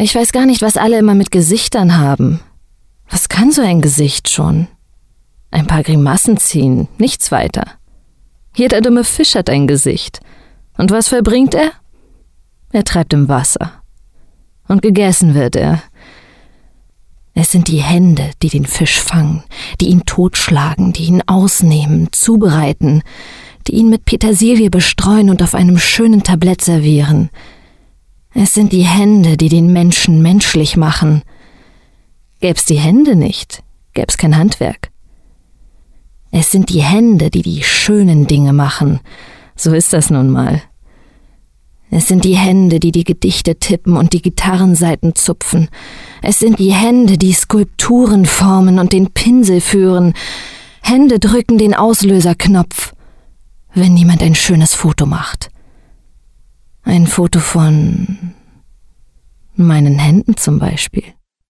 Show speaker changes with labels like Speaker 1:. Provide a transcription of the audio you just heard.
Speaker 1: Ich weiß gar nicht, was alle immer mit Gesichtern haben. Was kann so ein Gesicht schon? Ein paar Grimassen ziehen, nichts weiter. Jeder dumme Fisch hat ein Gesicht. Und was vollbringt er? Er treibt im Wasser. Und gegessen wird er. Es sind die Hände, die den Fisch fangen, die ihn totschlagen, die ihn ausnehmen, zubereiten, die ihn mit Petersilie bestreuen und auf einem schönen Tablett servieren. Es sind die Hände, die den Menschen menschlich machen. Gäb's die Hände nicht, gäb's kein Handwerk. Es sind die Hände, die die schönen Dinge machen. So ist das nun mal. Es sind die Hände, die die Gedichte tippen und die Gitarrensaiten zupfen. Es sind die Hände, die Skulpturen formen und den Pinsel führen. Hände drücken den Auslöserknopf, wenn jemand ein schönes Foto macht. Ein Foto von meinen Händen zum Beispiel.